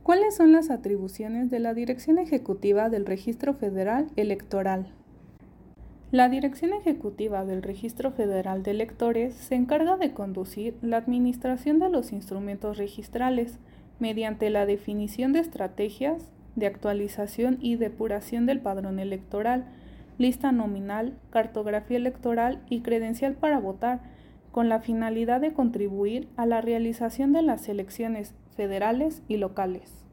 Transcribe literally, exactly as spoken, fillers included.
¿Cuáles son las atribuciones de la Dirección Ejecutiva del Registro Federal Electoral? La Dirección Ejecutiva del Registro Federal de Electores se encarga de conducir la administración de los instrumentos registrales mediante la definición de estrategias de actualización y depuración del padrón electoral, lista nominal, cartografía electoral y credencial para votar, con la finalidad de contribuir a la realización de las elecciones federales y locales.